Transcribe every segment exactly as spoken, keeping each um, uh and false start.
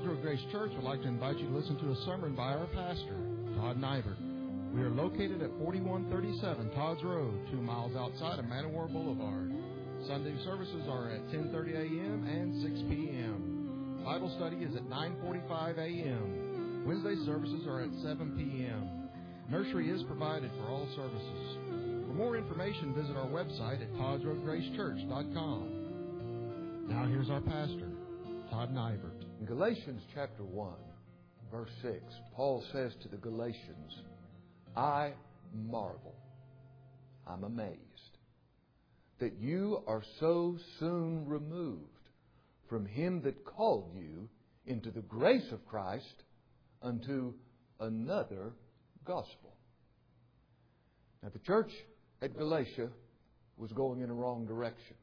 Todd's Road Grace Church would like to invite you to listen to a sermon by our pastor, Todd Nybert. We are located at forty-one thirty-seven Todd's Road, two miles outside of Man O' War Boulevard. Sunday services are at ten thirty a.m. and six p.m. Bible study is at nine forty-five a.m. Wednesday services are at seven p.m. Nursery is provided for all services. For more information, visit our website at todds road grace church dot com. Now here's our pastor, Todd Nybert. In Galatians chapter one, verse six, Paul says to the Galatians, I marvel, I'm amazed, that you are so soon removed from Him that called you into the grace of Christ unto another gospel. Now the church at Galatia was going in a wrong direction.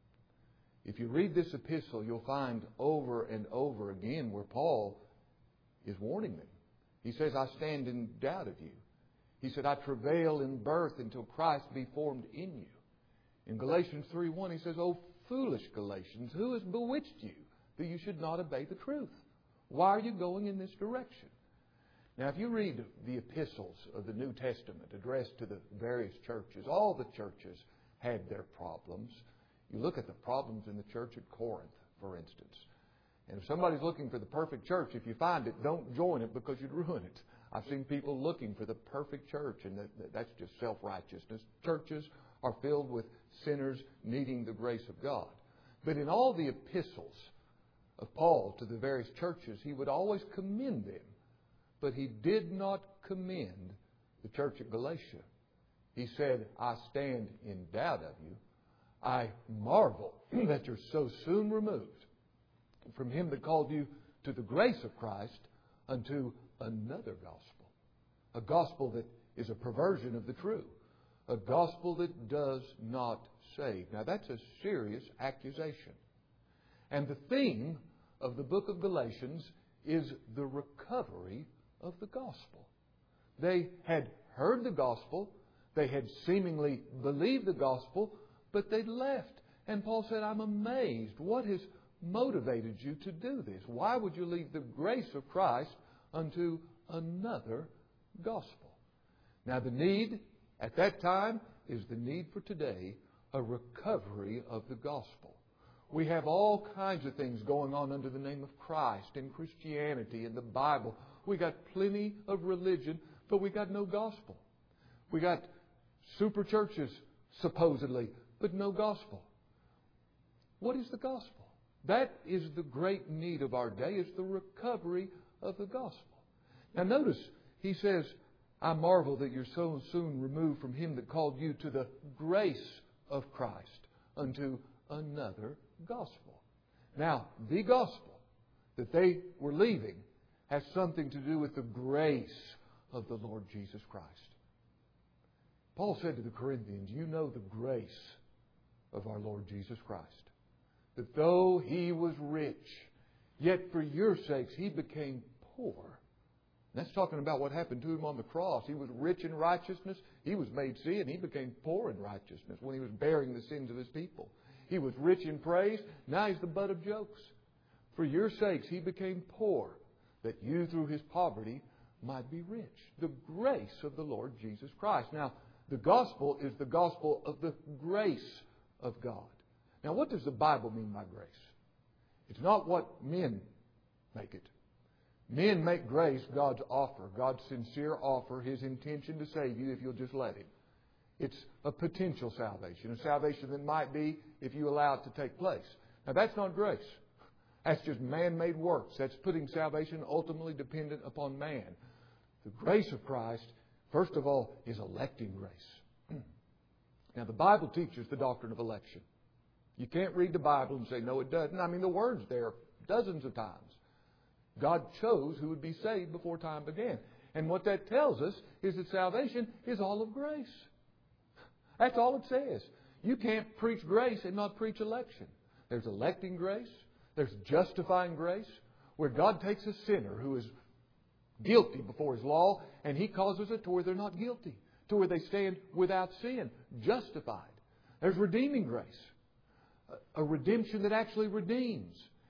If you read this epistle, you'll find over and over again where Paul is warning them. He says, I stand in doubt of you. He said, I travail in birth until Christ be formed in you. In Galatians three one, he says, O foolish Galatians, who has bewitched you that you should not obey the truth? Why are you going in this direction? Now, if you read the epistles of the New Testament addressed to the various churches, all the churches had their problems. You look at the problems in the church at Corinth, for instance. And if somebody's looking for the perfect church, if you find it, don't join it because you'd ruin it. I've seen people looking for the perfect church, and that's just self-righteousness. Churches are filled with sinners needing the grace of God. But in all the epistles of Paul to the various churches, he would always commend them. But he did not commend the church at Galatia. He said, I stand in doubt of you. I marvel that you're so soon removed from Him that called you to the grace of Christ unto another gospel. A gospel that is a perversion of the true. A gospel that does not save. Now that's a serious accusation. And the theme of the book of Galatians is the recovery of the gospel. They had heard the gospel. They had seemingly believed the gospel, but they'd left. And Paul said, I'm amazed. What has motivated you to do this? Why would you leave the grace of Christ unto another gospel? Now the need at that time is the need for today, a recovery of the gospel. We have all kinds of things going on under the name of Christ in Christianity, in the Bible. We got plenty of religion, but we got no gospel. We got super churches, supposedly, but no gospel. What is the gospel? That is the great need of our day, is the recovery of the gospel. Now notice, he says, I marvel that you're so soon removed from Him that called you to the grace of Christ unto another gospel. Now, the gospel that they were leaving has something to do with the grace of the Lord Jesus Christ. Paul said to the Corinthians, you know the grace of our Lord Jesus Christ, that though He was rich, yet for your sakes He became poor. And that's talking about what happened to Him on the cross. He was rich in righteousness. He was made sin. He became poor in righteousness when He was bearing the sins of His people. He was rich in praise. Now He's the butt of jokes. For your sakes He became poor, that you through His poverty might be rich. The grace of the Lord Jesus Christ. Now, the gospel is the gospel of the grace of God. Now, what does the Bible mean by grace? It's not what men make it. Men make grace God's offer, God's sincere offer, His intention to save you if you'll just let Him. It's a potential salvation, a salvation that might be if you allow it to take place. Now, that's not grace. That's just man-made works. That's putting salvation ultimately dependent upon man. The grace of Christ, first of all, is electing grace. Now, the Bible teaches the doctrine of election. You can't read the Bible and say, no, it doesn't. I mean, the word's there dozens of times. God chose who would be saved before time began. And what that tells us is that salvation is all of grace. That's all it says. You can't preach grace and not preach election. There's electing grace. There's justifying grace, where God takes a sinner who is guilty before His law and He causes it to where they're not guilty, to where they stand without sin, justified. There's redeeming grace, a redemption that actually redeems.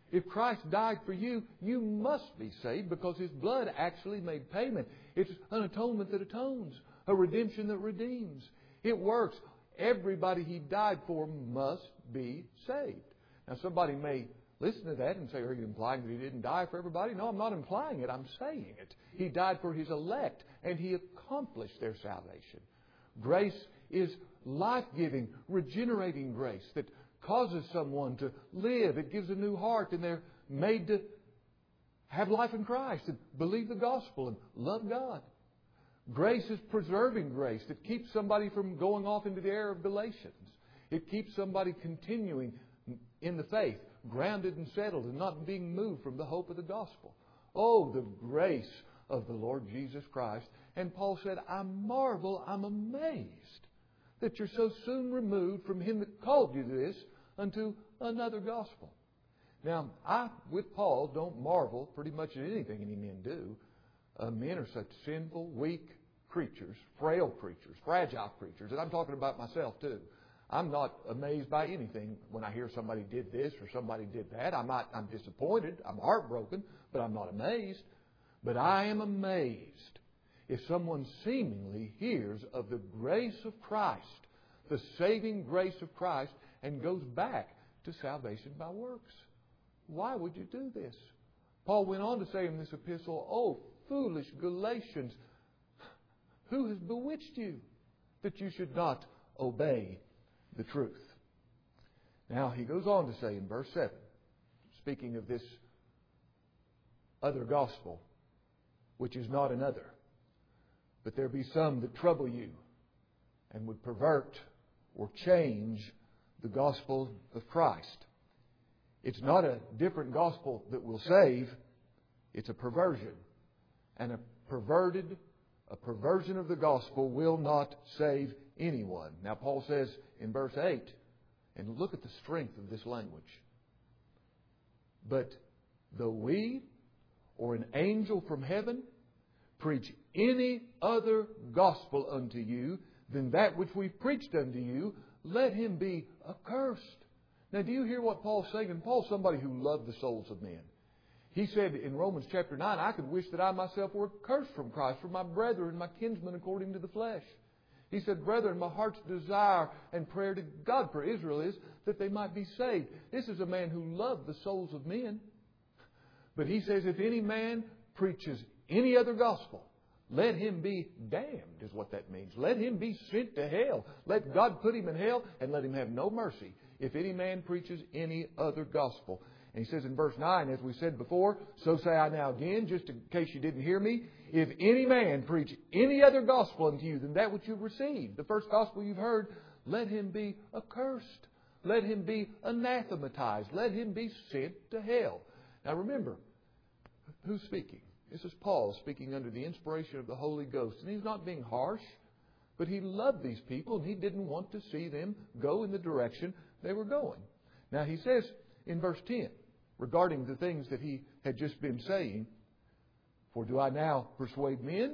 If Christ died for you, you must be saved because His blood actually made payment. It's an atonement that atones, a redemption that redeems. It works. Everybody He died for must be saved. Now somebody may listen to that and say, are you implying that He didn't die for everybody? No, I'm not implying it. I'm saying it. He died for His elect and He accomplished their salvation. Grace is life-giving, regenerating grace that causes someone to live. It gives a new heart and they're made to have life in Christ and believe the gospel and love God. Grace is preserving grace that keeps somebody from going off into the error of Galatians. It keeps somebody continuing in the faith, grounded and settled and not being moved from the hope of the gospel. Oh, the grace of the Lord Jesus Christ. And Paul said, I marvel, I'm amazed that you're so soon removed from Him that called you to this unto another gospel. Now, I, with Paul, don't marvel pretty much at anything any men do. Uh, men are such sinful, weak creatures, frail creatures, fragile creatures. And I'm talking about myself too. I'm not amazed by anything when I hear somebody did this or somebody did that. I'm not, I'm disappointed. I'm heartbroken, but I'm not amazed. But I am amazed if someone seemingly hears of the grace of Christ, the saving grace of Christ, and goes back to salvation by works. Why would you do this? Paul went on to say in this epistle, oh, foolish Galatians, who has bewitched you that you should not obey the truth? Now, he goes on to say in verse seven, speaking of this other gospel, which is not another, but there be some that trouble you and would pervert or change the gospel of Christ. It's not a different gospel that will save. It's a perversion. And a perverted, a perversion of the gospel will not save anyone. Now Paul says in verse eight, and look at the strength of this language. But though we or an angel from heaven preach any other gospel unto you than that which we preached unto you, let him be accursed. Now, do you hear what Paul's saying? And Paul's somebody who loved the souls of men. He said in Romans chapter nine, I could wish that I myself were cursed from Christ for my brethren, my kinsmen according to the flesh. He said, brethren, my heart's desire and prayer to God for Israel is that they might be saved. This is a man who loved the souls of men. But he says, if any man preaches any other gospel, let him be damned, is what that means. Let him be sent to hell. Let God put him in hell and let him have no mercy if any man preaches any other gospel. And he says in verse nine, as we said before, so say I now again, just in case you didn't hear me, if any man preach any other gospel unto you than that which you've received, the first gospel you've heard, let him be accursed. Let him be anathematized. Let him be sent to hell. Now remember, who's speaking? This is Paul speaking under the inspiration of the Holy Ghost. And he's not being harsh, but he loved these people and he didn't want to see them go in the direction they were going. Now he says in verse ten, regarding the things that he had just been saying, for do I now persuade men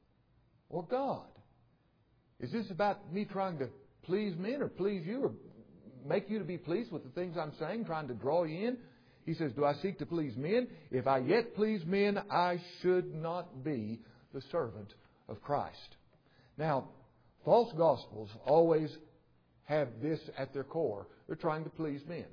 or God? Is this about me trying to please men or please you or make you to be pleased with the things I'm saying, trying to draw you in? He says, do I seek to please men? If I yet please men, I should not be the servant of Christ. Now, false gospels always have this at their core. They're trying to please men,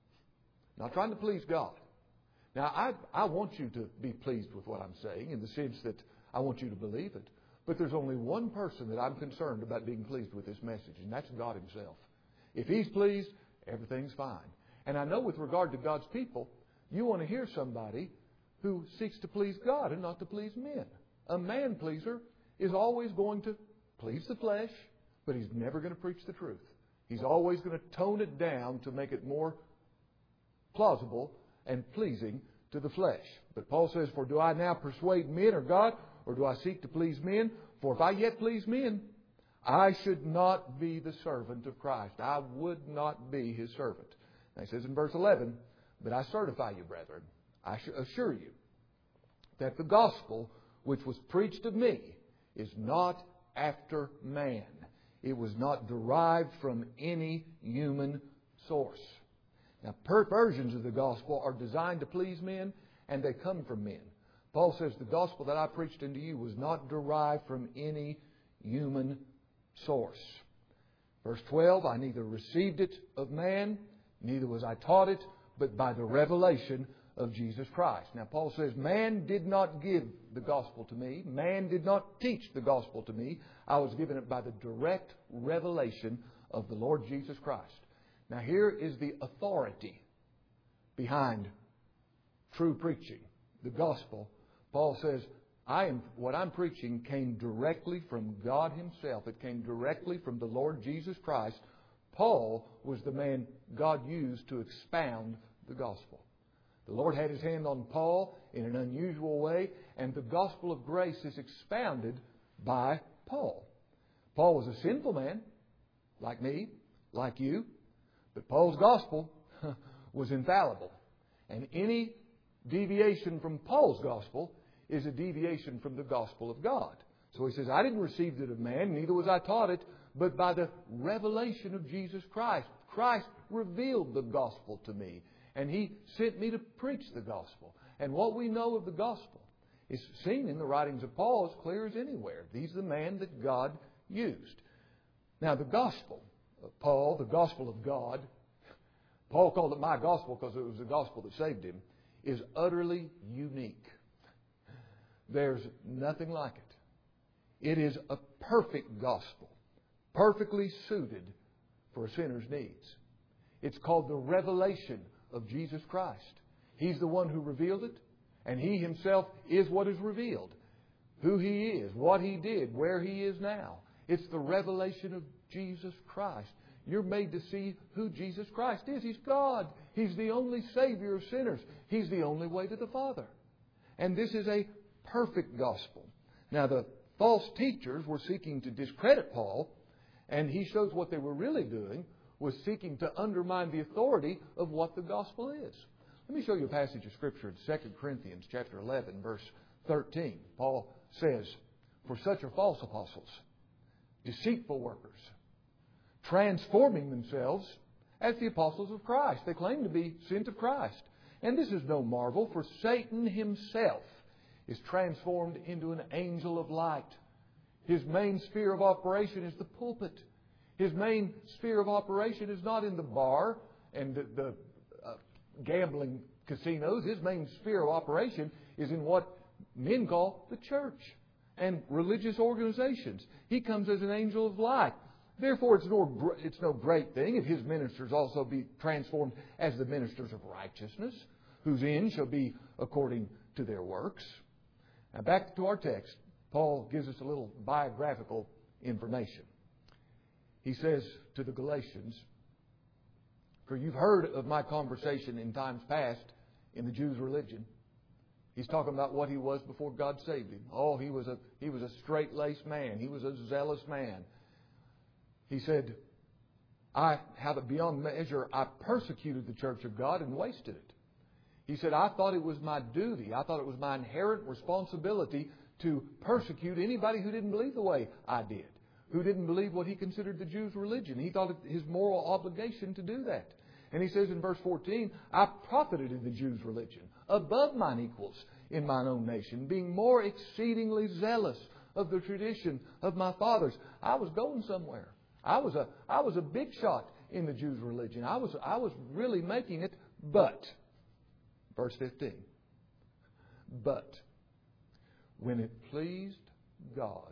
not trying to please God. Now, I, I want you to be pleased with what I'm saying in the sense that I want you to believe it. But there's only one person that I'm concerned about being pleased with this message, and that's God Himself. If He's pleased, everything's fine. And I know with regard to God's people, you want to hear somebody who seeks to please God and not to please men. A man-pleaser is always going to please the flesh, but he's never going to preach the truth. He's always going to tone it down to make it more plausible and pleasing to the flesh. But Paul says, for do I now persuade men or God, or do I seek to please men? For if I yet please men, I should not be the servant of Christ. I would not be His servant. And he says in verse eleven, but I certify you, brethren, I assure you, that the gospel which was preached of me is not after man. It was not derived from any human source. Now, perversions of the gospel are designed to please men, and they come from men. Paul says, the gospel that I preached unto you was not derived from any human source. Verse twelve, I neither received it of man, neither was I taught it, but by the revelation of Jesus Christ. Now, Paul says, man did not give the gospel to me. Man did not teach the gospel to me. I was given it by the direct revelation of the Lord Jesus Christ. Now, here is the authority behind true preaching, the gospel. Paul says, I am what I'm preaching came directly from God Himself. It came directly from the Lord Jesus Christ. Paul was the man God used to expound the gospel. The Lord had His hand on Paul in an unusual way, and the gospel of grace is expounded by Paul. Paul was a sinful man, like me, like you, but Paul's gospel was infallible. And any deviation from Paul's gospel is a deviation from the gospel of God. So he says, I didn't receive it of man, neither was I taught it, but by the revelation of Jesus Christ. Christ revealed the gospel to me, and He sent me to preach the gospel. And what we know of the gospel is seen in the writings of Paul as clear as anywhere. He's the man that God used. Now, the gospel of Paul, the gospel of God, Paul called it my gospel because it was the gospel that saved him, is utterly unique. There's nothing like it. It is a perfect gospel, perfectly suited for a sinner's needs. It's called the revelation of Jesus Christ. He's the one who revealed it, and He Himself is what is revealed. Who He is, what He did, where He is now. It's the revelation of Jesus Christ. You're made to see who Jesus Christ is. He's God. He's the only Savior of sinners. He's the only way to the Father. And this is a perfect gospel. Now, the false teachers were seeking to discredit Paul, and he shows what they were really doing was seeking to undermine the authority of what the gospel is. Let me show you a passage of Scripture in Second Corinthians chapter eleven, verse thirteen. Paul says, for such are false apostles, deceitful workers, transforming themselves as the apostles of Christ. They claim to be sent of Christ. And this is no marvel, for Satan himself is transformed into an angel of light. His main sphere of operation is the pulpit. His main sphere of operation is not in the bar and the, the uh, gambling casinos. His main sphere of operation is in what men call the church and religious organizations. He comes as an angel of light. Therefore, it's no, it's no great thing if His ministers also be transformed as the ministers of righteousness, whose end shall be according to their works. Now, back to our text, Paul gives us a little biographical information. He says to the Galatians, for you've heard of my conversation in times past in the Jews' religion. He's talking about what he was before God saved him. Oh, he was a he was a straight-laced man. He was a zealous man. He said, I have it beyond measure. I persecuted the church of God and wasted it. He said, I thought it was my duty. I thought it was my inherent responsibility to persecute anybody who didn't believe the way I did, who didn't believe what he considered the Jews' religion. He thought it his moral obligation to do that. And he says in verse fourteen, I profited in the Jews' religion above mine equals in mine own nation, being more exceedingly zealous of the tradition of my fathers. I was going somewhere. I was a I was a big shot in the Jews' religion. I was I was really making it, but verse fifteen. But when it pleased God,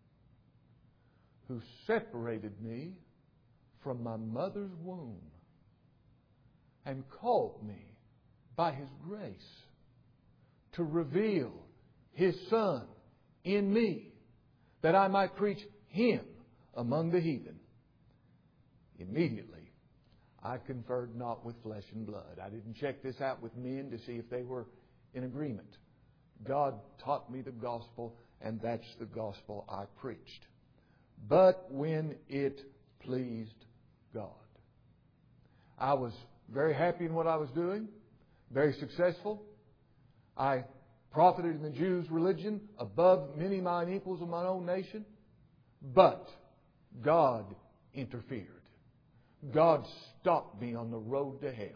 who separated me from my mother's womb and called me by His grace to reveal His Son in me, that I might preach Him among the heathen. Immediately, I conferred not with flesh and blood. I didn't check this out with men to see if they were in agreement. God taught me the gospel, and that's the gospel I preached. But when it pleased God. I was very happy in what I was doing, very successful. I profited in the Jews' religion above many mine equals of my own nation. But God interfered. God stopped me on the road to hell.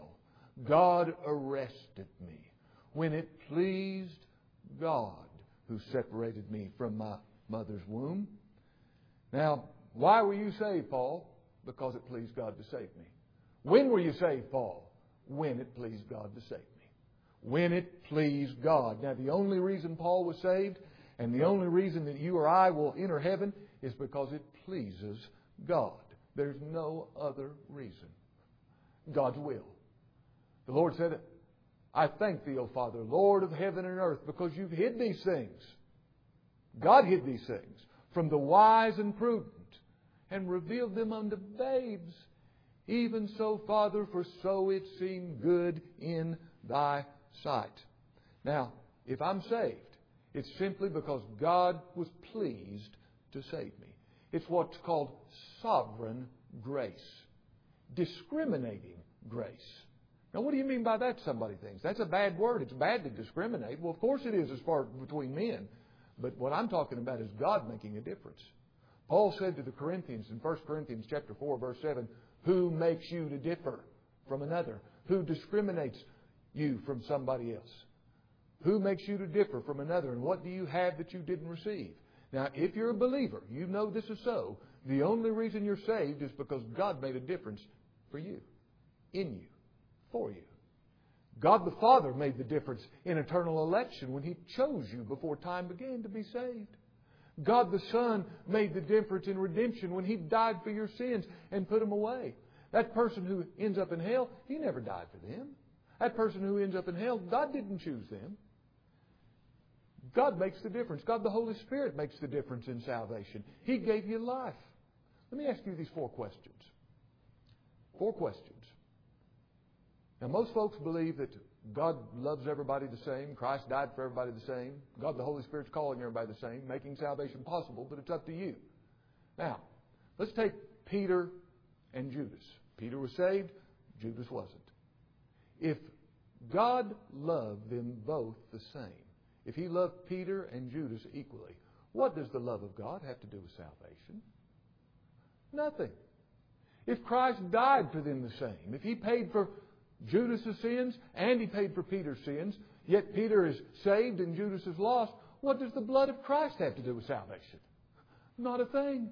God arrested me. When it pleased God who separated me from my mother's womb. Now, why were you saved, Paul? Because it pleased God to save me. When were you saved, Paul? When it pleased God to save me. When it pleased God. Now, the only reason Paul was saved and the only reason that you or I will enter heaven is because it pleases God. There's no other reason. God's will. The Lord said, I thank Thee, O Father, Lord of heaven and earth, because You've hid these things. God hid these things from the wise and prudent and revealed them unto babes. Even so, Father, for so it seemed good in Thy sight. Now, if I'm saved, it's simply because God was pleased to save me. It's what's called sovereign grace. Discriminating grace. Now, what do you mean by that, somebody thinks? That's a bad word. It's bad to discriminate. Well, of course it is as far between men. But what I'm talking about is God making a difference. Paul said to the Corinthians in First Corinthians chapter four, verse seven, who makes you to differ from another? Who discriminates you from somebody else? Who makes you to differ from another? And what do you have that you didn't receive? Now, if you're a believer, you know this is so. The only reason you're saved is because God made a difference for you, in you, for you. God the Father made the difference in eternal election when He chose you before time began to be saved. God the Son made the difference in redemption when He died for your sins and put them away. That person who ends up in hell, He never died for them. That person who ends up in hell, God didn't choose them. God makes the difference. God the Holy Spirit makes the difference in salvation. He gave you life. Let me ask you these four questions. Four questions. Now, most folks believe that God loves everybody the same. Christ died for everybody the same. God the Holy Spirit's calling everybody the same, making salvation possible, but it's up to you. Now, let's take Peter and Judas. Peter was saved. Judas wasn't. If God loved them both the same, if He loved Peter and Judas equally, what does the love of God have to do with salvation? Nothing. If Christ died for them the same, if He paid for Judas' sins and He paid for Peter's sins, yet Peter is saved and Judas is lost, what does the blood of Christ have to do with salvation? Not a thing.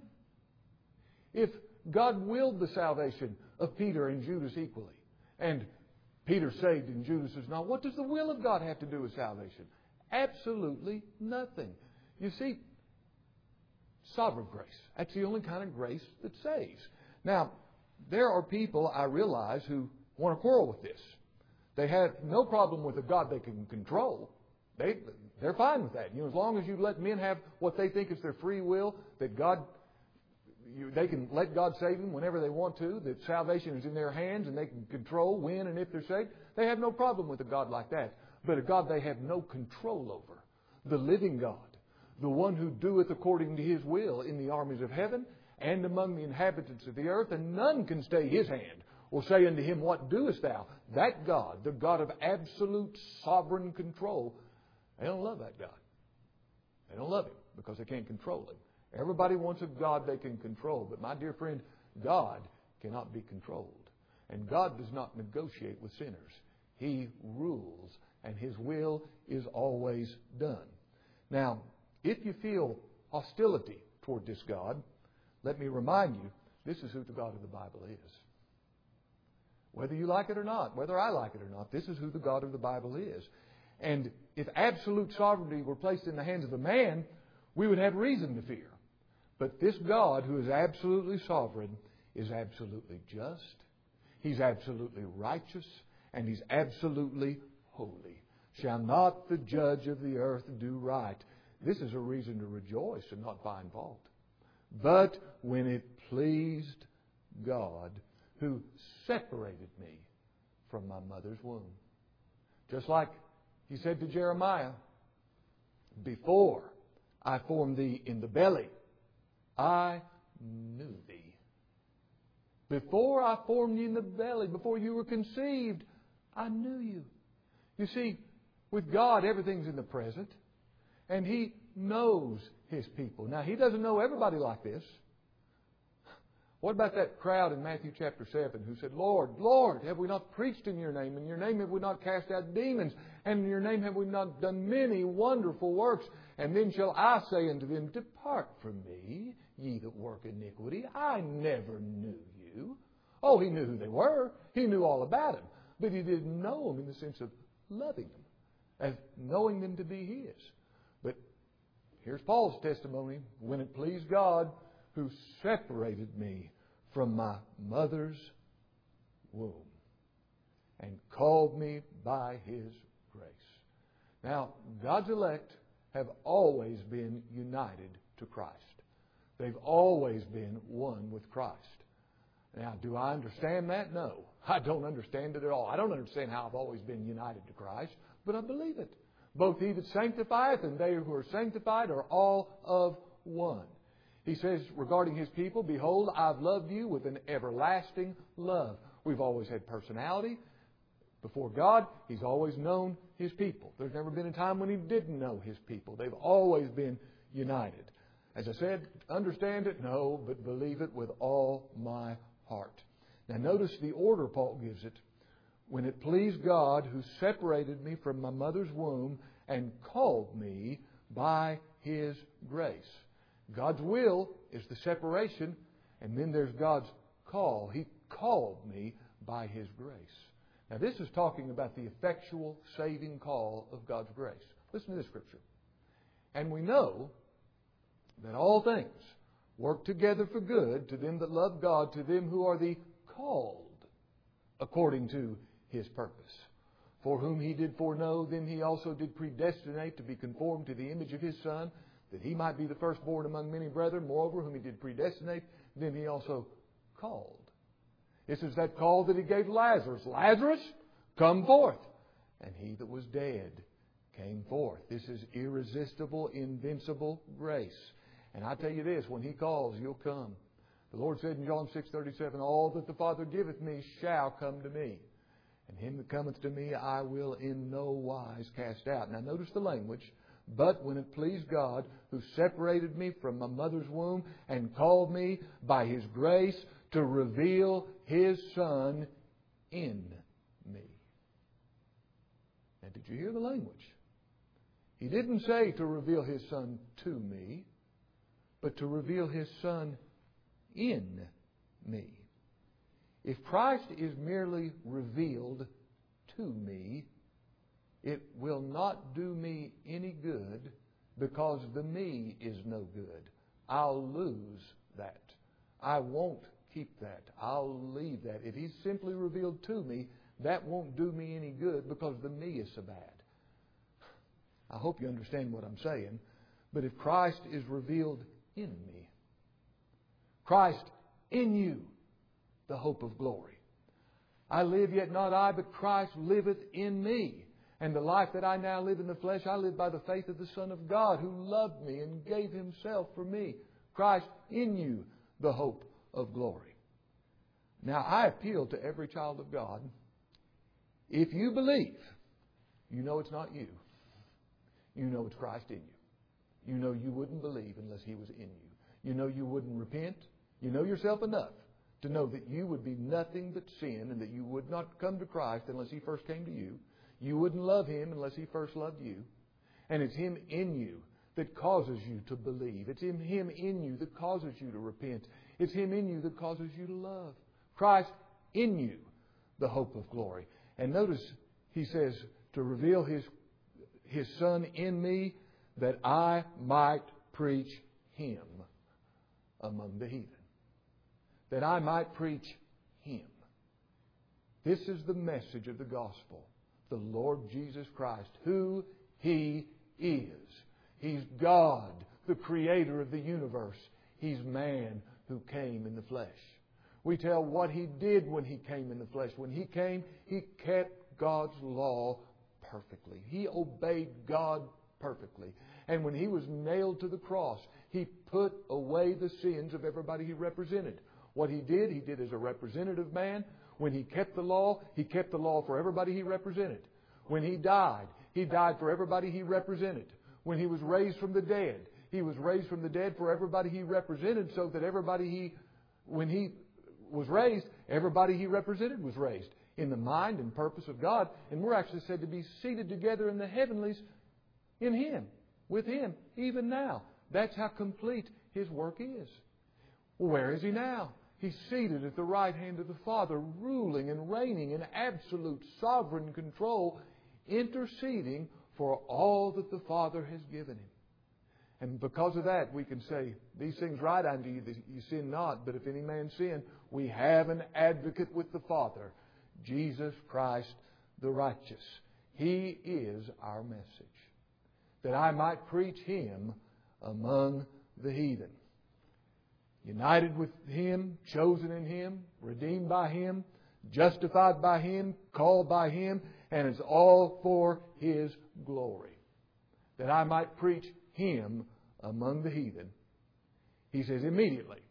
If God willed the salvation of Peter and Judas equally, and Peter saved and Judas is not, what does the will of God have to do with salvation? Absolutely nothing. You see, sovereign grace. That's the only kind of grace that saves. Now, there are people, I realize, who want to quarrel with this. They have no problem with a God they can control. They, they're fine with that. You know, as long as you let men have what they think is their free will, that God, you, they can let God save them whenever they want to, that salvation is in their hands and they can control when and if they're saved, they have no problem with a God like that. But a God they have no control over. The living God, the one who doeth according to His will in the armies of heaven and among the inhabitants of the earth, and none can stay His hand or say unto Him, what doest thou? That God, the God of absolute sovereign control, they don't love that God. They don't love Him because they can't control Him. Everybody wants a God they can control. But my dear friend, God cannot be controlled. And God does not negotiate with sinners. He rules, and His will is always done. Now, if you feel hostility toward this God, let me remind you, this is who the God of the Bible is. Whether you like it or not, whether I like it or not, this is who the God of the Bible is. And if absolute sovereignty were placed in the hands of a man, we would have reason to fear. But this God, who is absolutely sovereign, is absolutely just, He's absolutely righteous, and He's absolutely holy. Shall not the judge of the earth do right? This is a reason to rejoice and not find fault. But when it pleased God, who separated me from my mother's womb. Just like He said to Jeremiah, before I formed thee in the belly, I knew thee. Before I formed you in the belly, before you were conceived, I knew you. You see, with God, everything's in the present. And He knows His people. Now, He doesn't know everybody like this. What about that crowd in Matthew chapter seven who said, Lord, Lord, have we not preached in your name? In your name have we not cast out demons? And in your name have we not done many wonderful works? And then shall I say unto them, Depart from me, ye that work iniquity. I never knew you. Oh, he knew who they were. He knew all about them. But he didn't know them in the sense of loving them, as knowing them to be his. But here's Paul's testimony. When it pleased God, who separated me from my mother's womb and called me by His grace. Now, God's elect have always been united to Christ. They've always been one with Christ. Now, do I understand that? No. I don't understand it at all. I don't understand how I've always been united to Christ, but I believe it. Both He that sanctifieth and they who are sanctified are all of one. He says regarding His people, Behold, I've loved you with an everlasting love. We've always had personality. Before God, He's always known His people. There's never been a time when He didn't know His people. They've always been united. As I said, understand it? No, but believe it with all my heart. Now notice the order Paul gives it. When it pleased God, who separated me from my mother's womb and called me by His grace. God's will is the separation, and then there's God's call. He called me by His grace. Now this is talking about the effectual saving call of God's grace. Listen to this scripture. And we know that all things work together for good to them that love God, to them who are the called according to His purpose. For whom He did foreknow, them He also did predestinate to be conformed to the image of His Son, that He might be the firstborn among many brethren. Moreover, whom He did predestinate, them He also called. This is that call that He gave Lazarus. Lazarus, come forth. And he that was dead came forth. This is irresistible, invincible grace. And I tell you this, when He calls, you'll come. The Lord said in John six thirty-seven, All that the Father giveth me shall come to me. And him that cometh to me I will in no wise cast out. Now notice the language. But when it pleased God, who separated me from my mother's womb and called me by His grace to reveal His Son in me. Now, did you hear the language? He didn't say to reveal His Son to me, but to reveal His Son in me. If Christ is merely revealed to me, it will not do me any good because the me is no good. I'll lose that. I won't keep that. I'll leave that. If He's simply revealed to me, that won't do me any good because the me is so bad. I hope you understand what I'm saying. But if Christ is revealed in me, Christ in you, the hope of glory. I live, yet not I, but Christ liveth in me. And the life that I now live in the flesh, I live by the faith of the Son of God, who loved me and gave Himself for me. Christ in you, the hope of glory. Now, I appeal to every child of God. If you believe, you know it's not you. You know it's Christ in you. You know you wouldn't believe unless He was in you. You know you wouldn't repent. You know yourself enough to know that you would be nothing but sin and that you would not come to Christ unless He first came to you. You wouldn't love Him unless He first loved you. And it's Him in you that causes you to believe. It's Him in you that causes you to repent. It's Him in you that causes you to love. Christ in you, the hope of glory. And notice He says to reveal His, His Son in me that I might preach Him among the heathen. That I might preach Him. This is the message of the gospel. The Lord Jesus Christ, who He is. He's God, the Creator of the universe. He's man who came in the flesh. We tell what He did when He came in the flesh. When He came, He kept God's law perfectly. He obeyed God perfectly. And when He was nailed to the cross, He put away the sins of everybody He represented. What He did, He did as a representative man. When He kept the law, He kept the law for everybody He represented. When He died, He died for everybody He represented. When He was raised from the dead, He was raised from the dead for everybody He represented, so that everybody He when He was raised, everybody He represented was raised in the mind and purpose of God. And we're actually said to be seated together in the heavenlies in Him, with Him, even now. That's how complete His work is. Well, where is He now? He's seated at the right hand of the Father, ruling and reigning in absolute sovereign control, interceding for all that the Father has given Him. And because of that, we can say, these things write unto you that you sin not, but if any man sin, we have an advocate with the Father, Jesus Christ the righteous. He is our message, that I might preach Him among the heathen. United with Him, chosen in Him, redeemed by Him, justified by Him, called by Him, and it's all for His glory. That I might preach Him among the heathen. He says, immediately,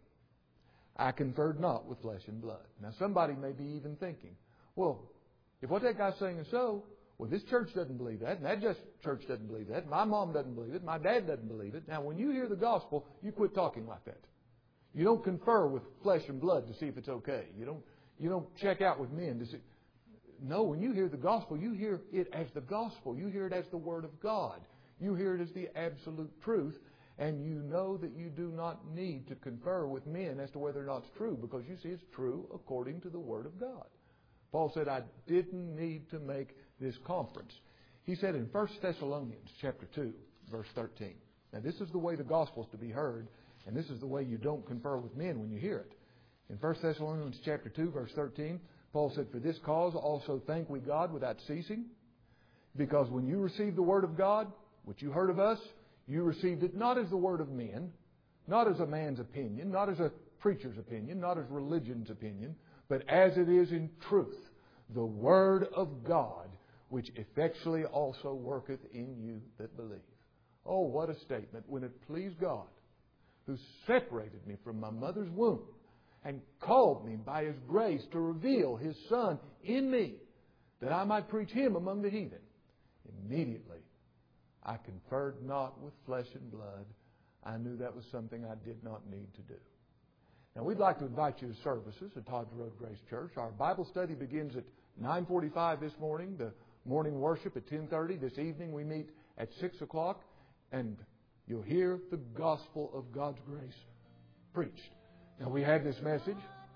I conferred not with flesh and blood. Now somebody may be even thinking, well, if what that guy's saying is so, well, this church doesn't believe that, and that just church doesn't believe that, my mom doesn't believe it, my dad doesn't believe it. Now, when you hear the gospel, you quit talking like that. You don't confer with flesh and blood to see if it's okay. You don't, you don't check out with men to see. No, when you hear the gospel, you hear it as the gospel. You hear it as the Word of God. You hear it as the absolute truth. And you know that you do not need to confer with men as to whether or not it's true, because you see it's true according to the Word of God. Paul said, I didn't need to make this conference. He said in First Thessalonians chapter two, verse thirteen. Now this is the way the gospel is to be heard, and this is the way you don't confer with men when you hear it. In First Thessalonians chapter two, verse thirteen, Paul said, for this cause also thank we God without ceasing, because when you received the Word of God, which you heard of us, you received it not as the word of men, not as a man's opinion, not as a preacher's opinion, not as religion's opinion, but as it is in truth, the Word of God, which effectually also worketh in you that believe. Oh, what a statement. When it pleased God, who separated me from my mother's womb and called me by His grace to reveal His Son in me, that I might preach Him among the heathen. Immediately, I conferred not with flesh and blood. I knew that was something I did not need to do. Now, we'd like to invite you to services at Todd's Road Grace Church. Our Bible study begins at nine forty-five this morning. The morning worship at ten thirty. This evening we meet at six o'clock. And you'll hear the gospel of God's grace preached. Now, we have this message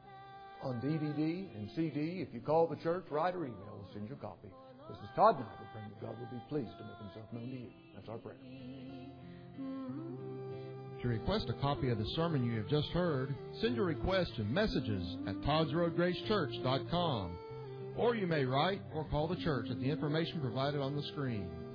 on D V D and C D. If you call the church, write or email, we'll send you a copy. This is Todd Niver, praying that God will be pleased to make Himself known to you. That's our prayer. To request a copy of the sermon you have just heard, send your request to messages at todds road grace church dot com. Or you may write or call the church at the information provided on the screen.